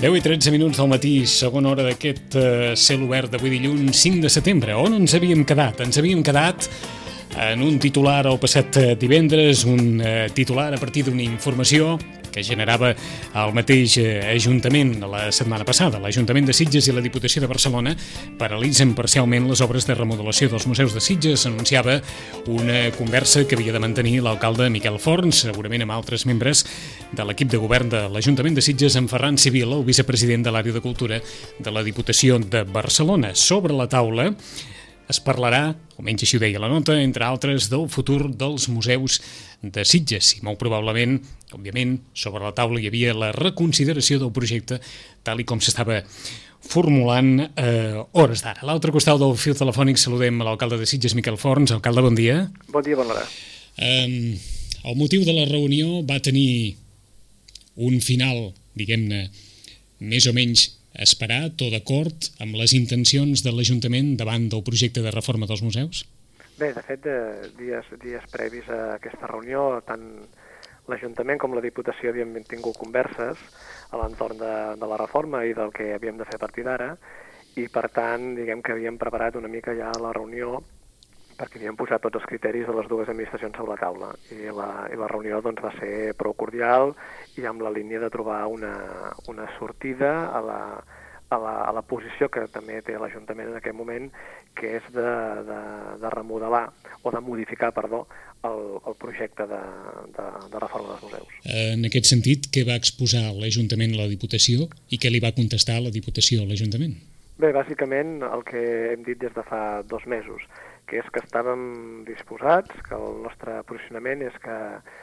10 i 13 minuts del matí, segona hora d'aquest cel obert d'avui dilluns 5 de setembre. On ens havíem quedat? Ens havíem quedat en un titular el passat divendres, un titular a partir d'una informació que generava el mateix Ajuntament la setmana passada. L'Ajuntament de Sitges i la Diputació de Barcelona paralitzen parcialment les obres de remodelació dels museus de Sitges. S'anunciava una conversa que havia de mantenir l'alcalde Miquel Forns, segurament amb altres membres de l'equip de govern de l'Ajuntament de Sitges, amb Ferran Civil, el vicepresident de l'àrea de cultura de la Diputació de Barcelona. Sobre la taula es parlarà, almenys així ho deia la nota, entre altres, del futur dels museus de Sitges. I molt probablement, òbviament, sobre la taula hi havia la reconsideració del projecte tal i com s'estava formulant hores d'ara. A l'altre costat del fil telefònic saludem a l'alcalde de Sitges, Miquel Forns. Alcalde, bon dia. Bon dia, bona hora. El motiu de la reunió va tenir un final, diguem-ne, més o menys esperat o d'acord amb les intencions de l'Ajuntament davant del projecte de reforma dels museus? Bé, de fet, dies previs a aquesta reunió, tant l'Ajuntament com la Diputació havíem tingut converses a l'entorn de la reforma i del que havíem de fer a partir d'ara, i per tant, diguem que havíem preparat una mica ja la reunió perquè havíem posat tots els criteris de les dues administracions sobre la taula. I la reunió doncs, va ser prou cordial i amb la línia de trobar una sortida a la posició que també té l'Ajuntament en aquest moment, que és de remodelar o de modificar, el projecte de reforma dels museus. En aquest sentit, què va exposar l'Ajuntament a la Diputació i què li va contestar la Diputació a l'Ajuntament? Bé, bàsicament el que hem dit des de fa 2 mesos, que és que estàvem disposats, que el nostre posicionament és que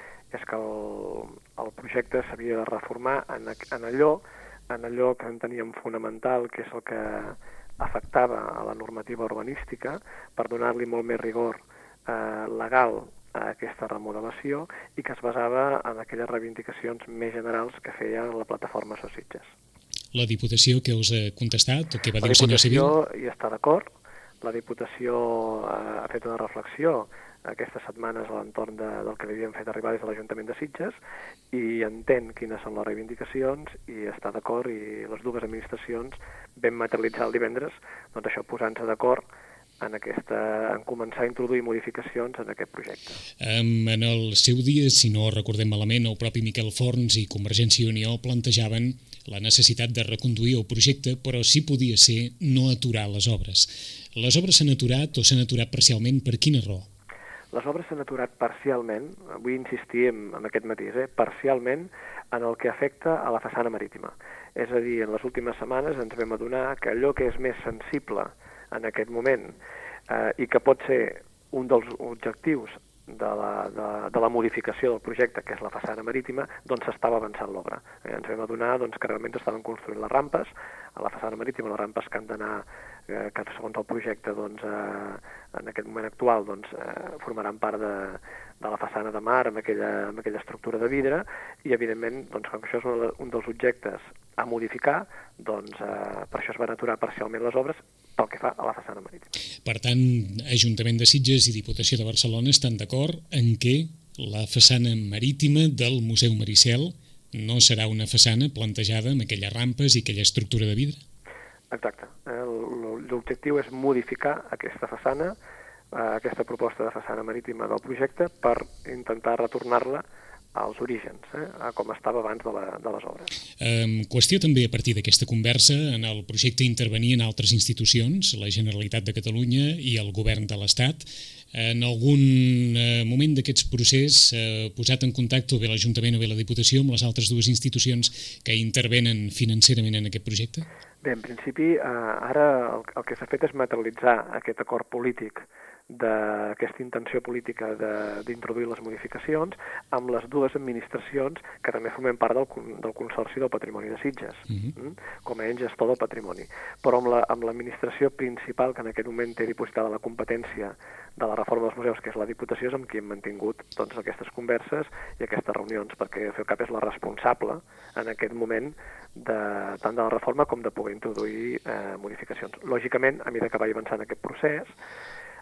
el projecte s'havia de reformar en allò que enteníem fonamental, que és el que afectava a la normativa urbanística, per donar-li molt més rigor legal a aquesta remodelació i que es basava en aquelles reivindicacions més generals que feia la plataforma SOS Sitges. La Diputació què us ha contestat o què va dir el senyor Civil? La Diputació hi està d'acord. La Diputació ha fet una reflexió aquestes setmanes a l'entorn del que li havíem fet arribar des de l'Ajuntament de Sitges i entén quines són les reivindicacions i està d'acord, i les dues administracions vam materialitzar el divendres això, posant-se d'acord en començar a introduir modificacions en aquest projecte. En el seu dia, si no recordem malament, el propi Miquel Forns i Convergència i Unió plantejaven la necessitat de reconduir el projecte, però si podia ser no aturar les obres. Les obres s'han aturat o s'han aturat parcialment, per quina raó? Les obres s'han aturat parcialment, vull insistir en aquest matís, parcialment en el que afecta a la façana marítima. És a dir, en les últimes setmanes ens vam adonar que allò que és més sensible en aquest moment i que pot ser un dels objectius de la modificació del projecte, que és la façana marítima, doncs s'estava avançant l'obra. Ens vam adonar que realment estaven construint les rampes a la façana marítima, les rampes que han d'anar, que segons el projecte en aquest moment actual formaran part de la façana de mar amb aquella estructura de vidre, i evidentment com que això és un dels objectes a modificar, per això es van aturar parcialment les obres pel que fa a la façana marítima. Per tant, Ajuntament de Sitges i Diputació de Barcelona estan d'acord en que la façana marítima del Museu Maricel no serà una façana plantejada amb aquelles rampes i aquella estructura de vidre? Exacte. L'objectiu és modificar aquesta façana, aquesta proposta de façana marítima del projecte, per intentar retornar-la als orígens, com estava abans de les obres. Qüestió també, a partir d'aquesta conversa, en el projecte intervenien altres institucions, la Generalitat de Catalunya i el Govern de l'Estat. En algun moment d'aquests procés posat en contacte o bé l'Ajuntament o bé la Diputació amb les altres dues institucions que intervenen financerament en aquest projecte? Bé, en principi, ara el que s'ha fet és materialitzar aquest acord polític d'aquesta intenció política d'introduir les modificacions amb les dues administracions que també formen part del Consorci del Patrimoni de Sitges, com a ens gestor del patrimoni. Però amb l'administració principal, que en aquest moment té dipositada la competència de la reforma dels museus, que és la Diputació, és amb qui hem mantingut aquestes converses i aquestes reunions, perquè FEUCAP és la responsable en aquest moment tant de la reforma com de poder introduir modificacions. Lògicament, a mesura que vagi avançant aquest procés,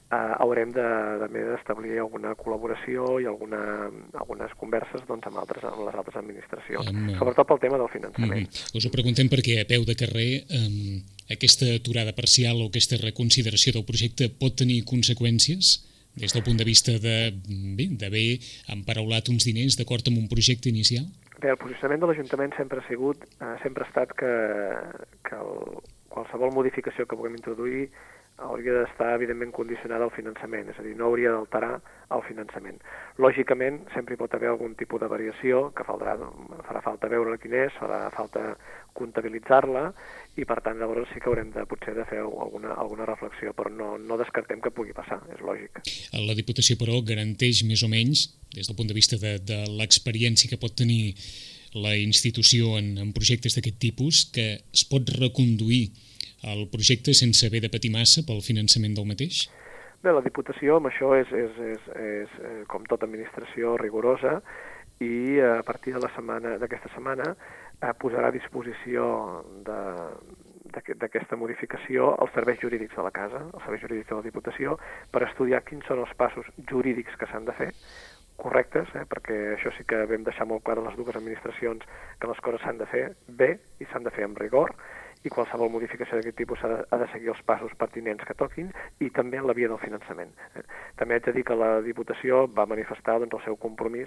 haurem també d'establir alguna col·laboració i algunes converses amb les altres administracions, sobretot pel tema del finançament. Us ho preguntem perquè a peu de carrer aquesta aturada parcial o aquesta reconsideració del projecte pot tenir conseqüències des del punt de vista d'haver emparaulat uns diners d'acord amb un projecte inicial? Bé, el posicionament de l'Ajuntament sempre ha estat que qualsevol modificació que puguem introduir hauria d'estar, evidentment, condicionada al finançament, és a dir, no hauria d'alterar el finançament. Lògicament, sempre hi pot haver algun tipus de variació que farà falta veure quin és, farà falta comptabilitzar-la i, per tant, llavors sí que haurem potser de fer alguna reflexió, però no descartem que pugui passar, és lògic. La Diputació, però, garanteix més o menys, des del punt de vista de l'experiència que pot tenir la institució en projectes d'aquest tipus, que es pot reconduir el projecte sense haver de patir massa pel finançament del mateix? Bé, la Diputació amb això és com tota administració, rigorosa, i a partir d'aquesta setmana posarà a disposició d'aquesta modificació els serveis jurídics de la casa, els serveis jurídics de la Diputació, per estudiar quins són els passos jurídics que s'han de fer, correctes, perquè això sí que vam deixar molt clar a les dues administracions que les coses s'han de fer bé i s'han de fer amb rigor, i qualsevol modificació d'aquest tipus ha de seguir els passos pertinents que toquin i també en la via del finançament. També haig de dir que la Diputació va manifestar el seu compromís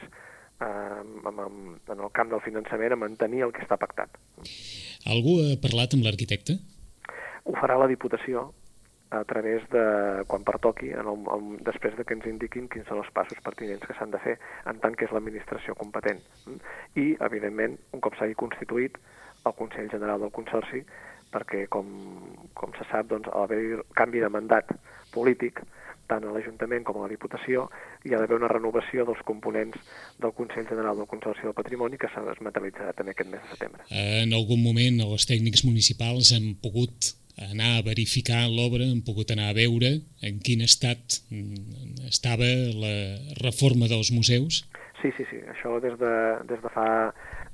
en el camp del finançament a mantenir el que està pactat. Algú ha parlat amb l'arquitecte? Ho farà la Diputació a través de, quan pertoqui, després de que ens indiquin quins són els passos pertinents que s'han de fer en tant que és l'administració competent. I, evidentment, un cop s'hagi constituït el Consell General del Consorci, perquè, com se sap, al haver-hi canvi de mandat polític, tant a l'Ajuntament com a la Diputació, hi ha d'haver una renovació dels components del Consell General del Consorci del Patrimoni que es materialitzarà també aquest mes de setembre. En algun moment els tècnics municipals han pogut anar a verificar l'obra, han pogut anar a veure en quin estat estava la reforma dels museus? Sí, això des de fa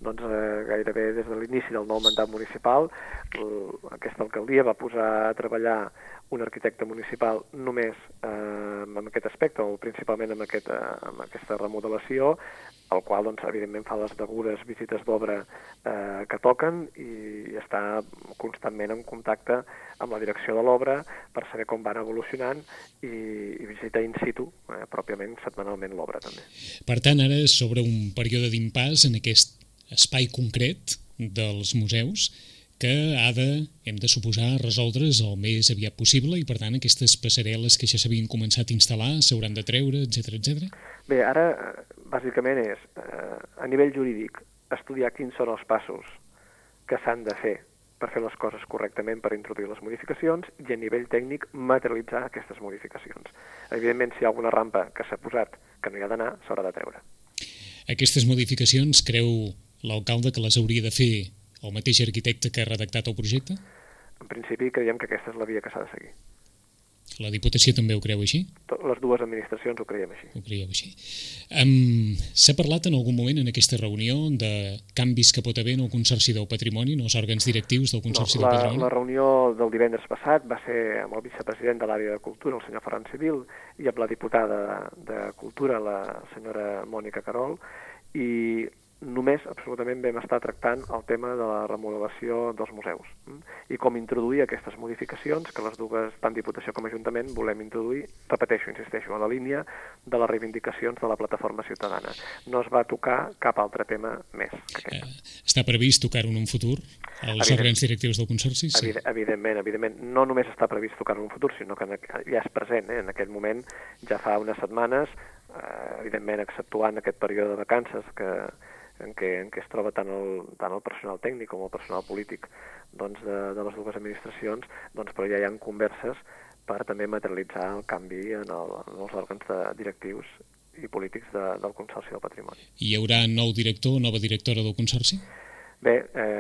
gairebé des de l'inici del nou mandat municipal, aquesta alcaldia va posar a treballar un arquitecte municipal només en aquest aspecte, o principalment en aquesta remodelació, el qual, evidentment, fa les degudes visites d'obra que toquen i està constantment en contacte amb la direcció de l'obra per saber com van evolucionant i visita in situ, pròpiament, setmanalment l'obra també. Per tant, ara sobre un període d'impàs en aquest espai concret dels museus que hem de suposar resoldre's el més aviat possible i, per tant, aquestes passarel·les que ja s'havien començat a instal·lar s'hauran de treure, etc. Bé, ara, bàsicament és, a nivell jurídic, estudiar quins són els passos que s'han de fer per fer les coses correctament per introduir les modificacions i a nivell tècnic materialitzar aquestes modificacions. Evidentment, si hi ha alguna rampa que s'ha posat que no hi ha d'anar, s'haurà de treure. Aquestes modificacions, creu l'alcalde que les hauria de fer el mateix arquitecte que ha redactat el projecte? En principi creiem que aquesta és la via que s'ha de seguir. La Diputació també ho creu així? Les dues administracions ho creiem així. Ho creieu així. S'ha parlat en algun moment en aquesta reunió de canvis que pot haver en el Consorci del Patrimoni, en els òrgans directius del Consorci del Patrimoni? La reunió del divendres passat va ser amb el vicepresident de l'àrea de Cultura, el senyor Ferran Civil, i amb la diputada de Cultura, la senyora Mònica Carol, i només absolutament vam estar tractant el tema de la remodelació dels museus i com introduir aquestes modificacions que les dues, tant Diputació com Ajuntament, volem introduir, insisteixo, a la línia de les reivindicacions de la plataforma ciutadana. No es va tocar cap altre tema més que aquest. Està previst tocar-ho en un futur, als òrgans directius del Consorci? Sí. Evidentment. No només està previst tocar-ho en un futur, sinó que ja és present. En aquest moment, ja fa unes setmanes, evidentment exceptuant aquest període de vacances en què es troba tant el personal tècnic com el personal polític de les dues administracions, però ja hi ha converses per també materialitzar el canvi en els òrgans directius i polítics del Consorci del Patrimoni. Hi haurà nou director o nova directora del Consorci? Bé,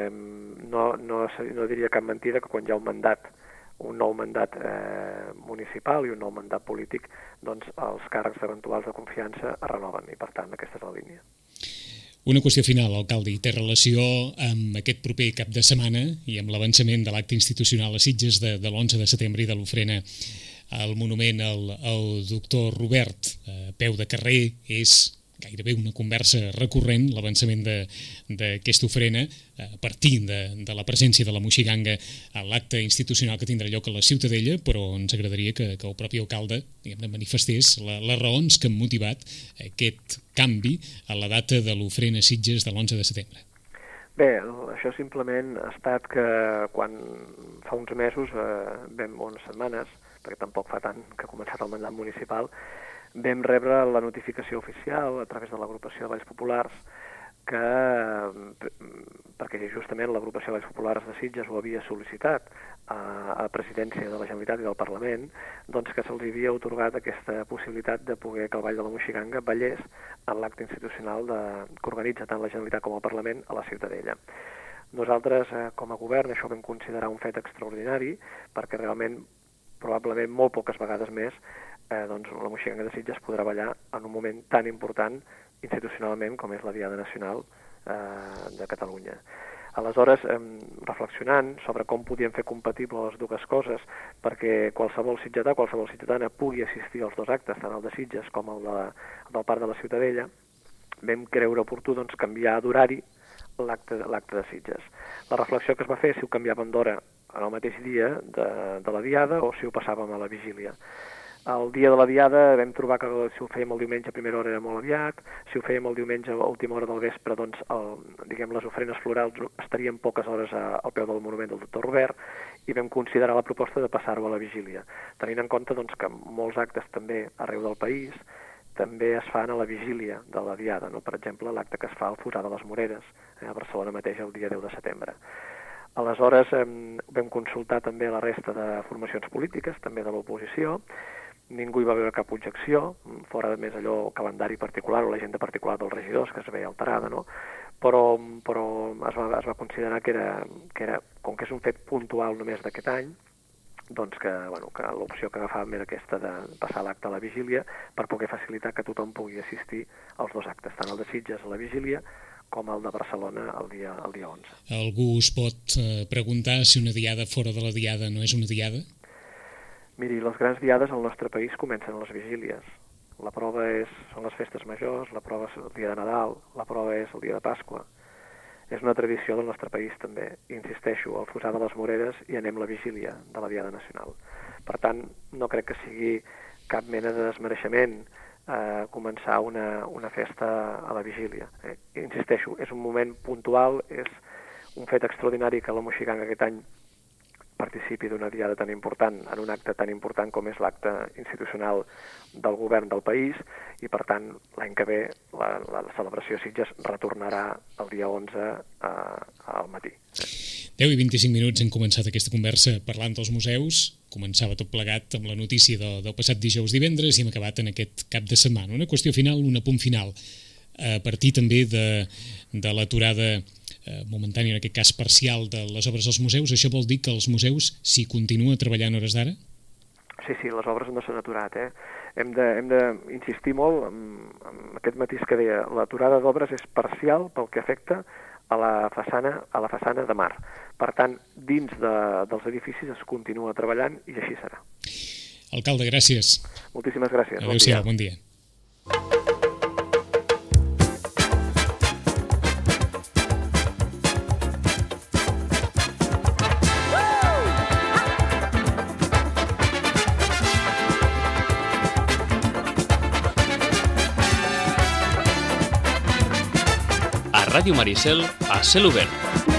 no diria cap mentida que quan hi ha un nou mandat municipal i un nou mandat polític, els càrrecs eventuals de confiança es renoven i, per tant, aquesta és la línia. Una qüestió final, alcalde, i té relació amb aquest proper cap de setmana i amb l'avançament de l'acte institucional a Sitges de l'11 de setembre i de l'ofrena al monument al doctor Robert, a peu de carrer. És gairebé una conversa recurrent l'avançament d'aquesta ofrena a partir de la presència de la Moixiganga a l'acte institucional que tindrà lloc a la Ciutadella, però ens agradaria que el propi alcalde manifestés les raons que han motivat aquest canvi a la data de l'ofrena a Sitges de l'11 de setembre. Bé, això simplement ha estat que quan fa uns mesos, unes setmanes, perquè tampoc fa tant que ha començat el mandat municipal, vam rebre la notificació oficial a través de l'agrupació de Valls Populars perquè justament l'agrupació de Valls Populars de Sitges ho havia sol·licitat a la presidència de la Generalitat i del Parlament, doncs que se'ls havia atorgat aquesta possibilitat de poder que el Vall de la Moixiganga ballés en l'acte institucional que organitza tant la Generalitat com el Parlament a la Ciutadella. Nosaltres, com a govern, això ho vam considerar un fet extraordinari perquè realment, probablement molt poques vegades més, doncs la Moixiganga de Sitges podrà ballar en un moment tan important institucionalment com és la Diada Nacional de Catalunya. Aleshores, reflexionant sobre com podíem fer compatibles les dues coses perquè qualsevol sitgetà, qualsevol sitgetana pugui assistir als dos actes, tant el de Sitges com el del Parc de la Ciutadella, vam creure oportú canviar d'horari l'acte de Sitges. La reflexió que es va fer si ho canviàvem d'hora en el mateix dia de la Diada o si ho passàvem a la vigília. El dia de la Diada vam trobar que si ho fèiem el diumenge a primera hora era molt aviat, si ho fèiem el diumenge a última hora del vespre, doncs les ofrenes florals estarien poques hores al peu del monument del doctor Robert i vam considerar la proposta de passar-ho a la vigília, tenint en compte doncs, que molts actes també arreu del país també es fan a la vigília de la Diada, no? Per exemple, l'acte que es fa al Fossar de les Moreres, a Barcelona mateix el dia 10 de setembre. Aleshores vam consultar també la resta de formacions polítiques, també de l'oposició. Ningú hi va veure cap objecció, fora més allò calendari particular o l'agenda particular dels regidors que es veia alterada, no? Però es va considerar que era, com que és un fet puntual només d'aquest any, doncs que l'opció que agafàvem era aquesta de passar l'acte a la vigília per poder facilitar que tothom pugui assistir als dos actes, tant el de Sitges a la vigília com el de Barcelona el dia 11. Algú es pot preguntar si una diada fora de la diada no és una diada? Miri, les grans diades al nostre país comencen a les vigílies. La prova són les festes majors, la prova és el dia de Nadal, la prova és el dia de Pasqua. És una tradició del nostre país també. Insisteixo, al Fossar de les Moreres hi anem la vigília de la Diada Nacional. Per tant, no crec que sigui cap mena de desmereixement començar una festa a la vigília. Insisteixo, és un moment puntual, és un fet extraordinari que la Moixiganga aquest any participi d'una diada tan important, en un acte tan important com és l'acte institucional del govern del país, i per tant l'any que ve la celebració a Sitges retornarà el dia 11 al matí. 10 i 25 minuts hem començat aquesta conversa parlant dels museus. Començava tot plegat amb la notícia del passat dijous divendres i hem acabat en aquest cap de setmana. Una qüestió final, un apunt final. A partir també de l'aturada momentània, en aquest cas parcial, de les obres als museus, això vol dir que els museus s'hi continua treballant a hores d'ara? Sí, les obres no s'han aturat. Hem d'insistir molt en aquest matís que deia, l'aturada d'obres és parcial pel que afecta a la façana de mar. Per tant, dins dels edificis es continua treballant i així serà. Alcalde, gràcies. Moltíssimes gràcies. Adéu-siau, bon dia. Ràdio Maricel a cel obert.